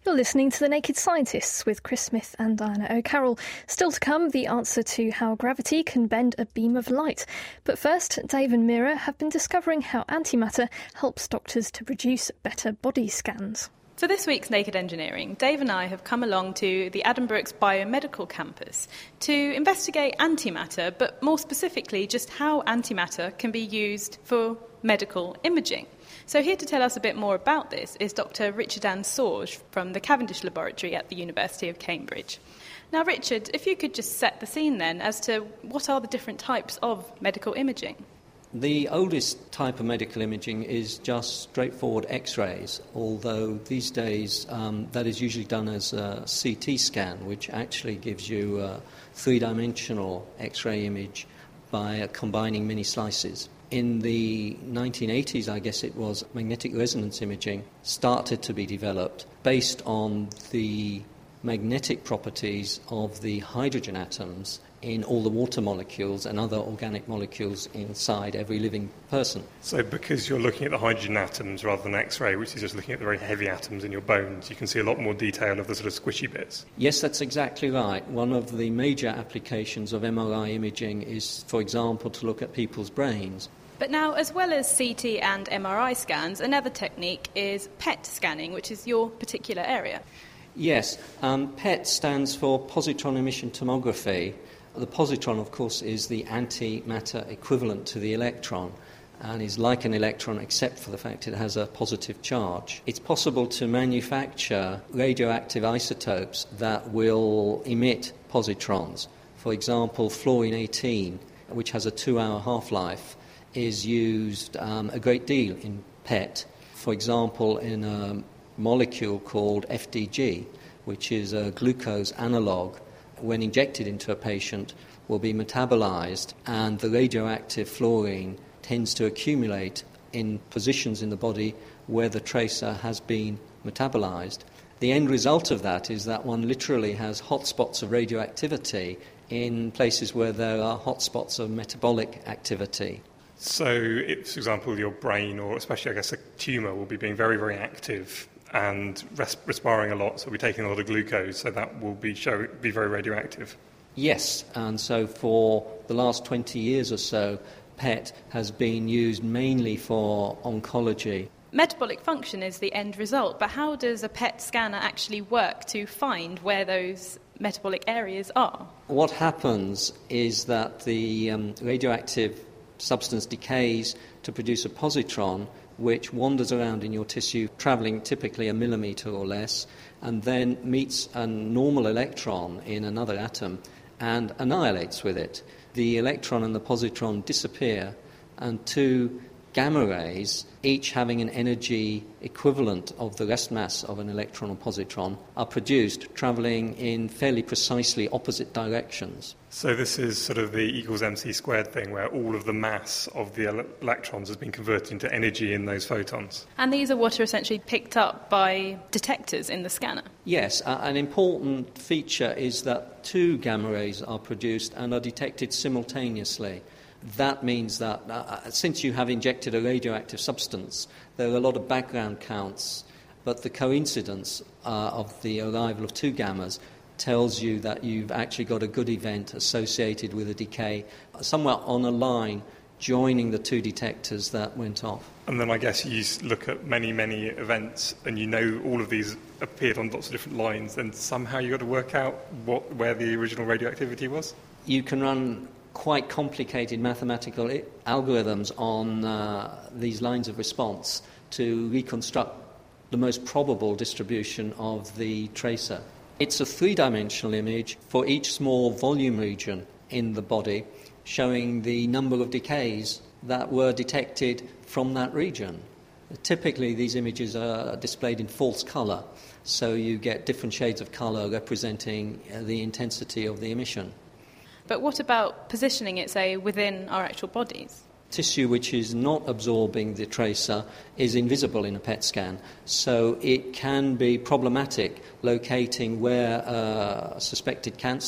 You're listening to The Naked Scientists with Chris Smith and Diana O'Carroll. Still to come, the answer to how gravity can bend a beam of light. But first, Dave and Mira have been discovering how antimatter helps doctors to produce better body scans. For this week's Naked Engineering, Dave and I have come along to the Addenbrooke's Biomedical Campus to investigate antimatter, but more specifically just how antimatter can be used for medical imaging. So here to tell us a bit more about this is Dr. Richard Ann Sorge from the Cavendish Laboratory at the University of Cambridge. Now, Richard, if you could just set the scene then as to what are the different types of medical imaging? The oldest type of medical imaging is just straightforward X-rays, although these days that is usually done as a CT scan, which actually gives you a three-dimensional X-ray image by combining many slices. In the 1980s, I guess it was, magnetic resonance imaging started to be developed based on the magnetic properties of the hydrogen atoms in all the water molecules and other organic molecules inside every living person. So because you're looking at the hydrogen atoms rather than X-ray, which is just looking at the very heavy atoms in your bones, you can see a lot more detail of the sort of squishy bits. Yes, that's exactly right. One of the major applications of MRI imaging is, for example, to look at people's brains. But now, as well as CT and MRI scans, another technique is PET scanning, which is your particular area. Yes, PET stands for positron emission tomography. The positron, of course, is the antimatter equivalent to the electron and is like an electron except for the fact it has a positive charge. It's possible to manufacture radioactive isotopes that will emit positrons. For example, fluorine-18, which has a 2-hour half-life, is used a great deal in PET. For example, in a molecule called FDG, which is a glucose analog, when injected into a patient, will be metabolized, and the radioactive fluorine tends to accumulate in positions in the body where the tracer has been metabolized. The end result of that is that one literally has hotspots of radioactivity in places where there are hotspots of metabolic activity. So, if, for example, your brain, or especially, I guess, a tumour, will be being very, very active and respiring a lot, so we'll be taking a lot of glucose, so that will be very radioactive. Yes, and so for the last 20 years or so, PET has been used mainly for oncology. Metabolic function is the end result, but how does a PET scanner actually work to find where those metabolic areas are? What happens is that the radioactive substance decays to produce a positron which wanders around in your tissue, travelling typically a millimetre or less, and then meets a normal electron in another atom and annihilates with it. The electron and the positron disappear, and two gamma rays, each having an energy equivalent of the rest mass of an electron or positron, are produced, travelling in fairly precisely opposite directions. So this is sort of the equals mc squared thing, where all of the mass of the electrons has been converted into energy in those photons. And these are what are essentially picked up by detectors in the scanner? Yes, an important feature is that two gamma rays are produced and are detected simultaneously. That means that since you have injected a radioactive substance, there are a lot of background counts, but the coincidence of the arrival of two gammas tells you that you've actually got a good event associated with a decay somewhere on a line joining the two detectors that went off. And then I guess you look at many, many events and you know all of these appeared on lots of different lines, and somehow you've got to work out where the original radioactivity was? You can run quite complicated mathematical algorithms on these lines of response to reconstruct the most probable distribution of the tracer. It's a three-dimensional image for each small volume region in the body, showing the number of decays that were detected from that region. Typically, these images are displayed in false colour, so you get different shades of colour representing the intensity of the emission. But what about positioning it, say, within our actual bodies? Tissue which is not absorbing the tracer is invisible in a PET scan, so it can be problematic locating where a suspected cancer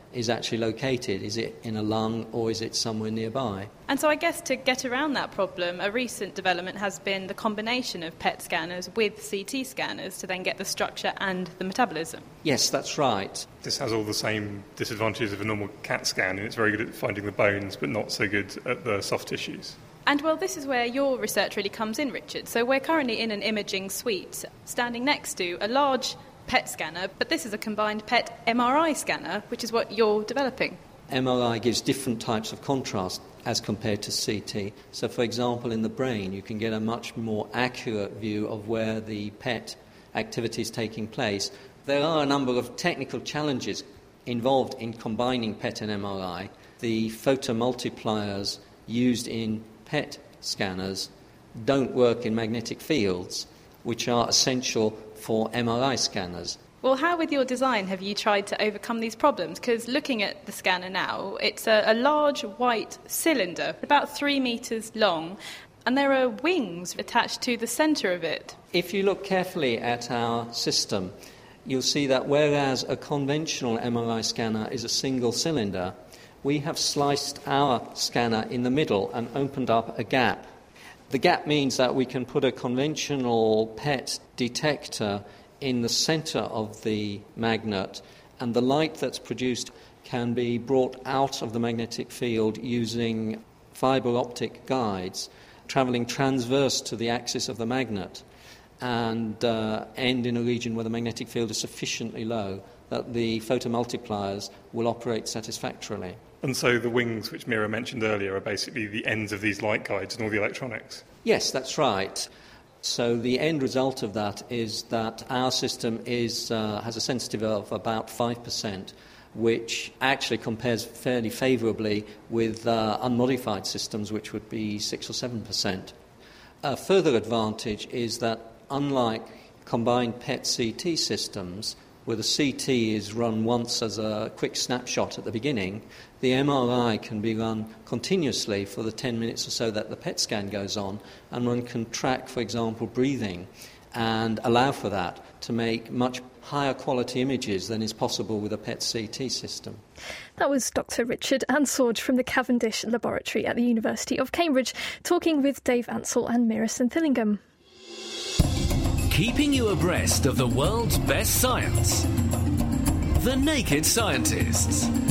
is actually located. Is it in a lung or is it somewhere nearby? And so I guess to get around that problem, a recent development has been the combination of PET scanners with CT scanners to then get the structure and the metabolism. Yes, that's right. This has all the same disadvantages of a normal CAT scan, and it's very good at finding the bones, but not so good at the soft tissues. And, well, this is where your research really comes in, Richard. So we're currently in an imaging suite, standing next to a large PET scanner, but this is a combined PET MRI scanner, which is what you're developing. MRI gives different types of contrast as compared to CT. So, for example, in the brain, you can get a much more accurate view of where the PET activity is taking place. There are a number of technical challenges involved in combining PET and MRI. The photomultipliers used in PET scanners don't work in magnetic fields, which are essential for MRI scanners. Well, how with your design have you tried to overcome these problems? Because looking at the scanner now, it's a large white cylinder, about 3 metres long, and there are wings attached to the centre of it. If you look carefully at our system, you'll see that whereas a conventional MRI scanner is a single cylinder, we have sliced our scanner in the middle and opened up a gap. The gap means that we can put a conventional PET detector in the centre of the magnet, and the light that's produced can be brought out of the magnetic field using fibre optic guides travelling transverse to the axis of the magnet and end in a region where the magnetic field is sufficiently low that the photomultipliers will operate satisfactorily. And so the wings, which Mira mentioned earlier, are basically the ends of these light guides and all the electronics? Yes, that's right. So the end result of that is that our system has a sensitivity of about 5%, which actually compares fairly favourably with unmodified systems, which would be 6 or 7%. A further advantage is that unlike combined PET-CT systems, where the CT is run once as a quick snapshot at the beginning, the MRI can be run continuously for the 10 minutes or so that the PET scan goes on, and one can track, for example, breathing and allow for that to make much higher quality images than is possible with a PET-CT system. That was Dr. Richard Ansorge from the Cavendish Laboratory at the University of Cambridge, talking with Dave Ansell and Mira Senthillingham. Keeping you abreast of the world's best science. The Naked Scientists.